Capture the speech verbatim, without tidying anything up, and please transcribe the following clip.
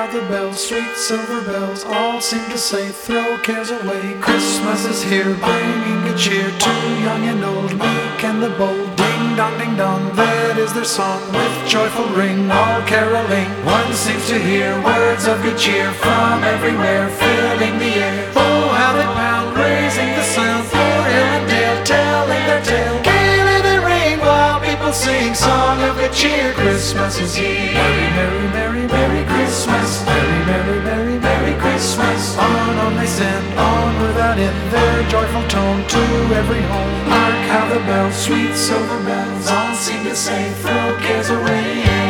how the bells, sweet silver bells, all seem to say, throw cares away. Christmas is here, bringing good cheer to young and old, meek and the bold. Ding dong, ding dong, that is their song, with joyful ring, all caroling. One seems to hear words of good cheer from everywhere, filling the air. Oh, how they pound, raising the sound, o'er hill and dale, telling their tale. Gaily they ring while people sing, song of good cheer. Christmas is here. Merry, merry, merry, merry Christmas. Merry, merry, merry, merry Christmas. On, on they send, on without end, their joyful tone to every home. Hark how the bells, sweet silver bells, all seem to say, throw cares away.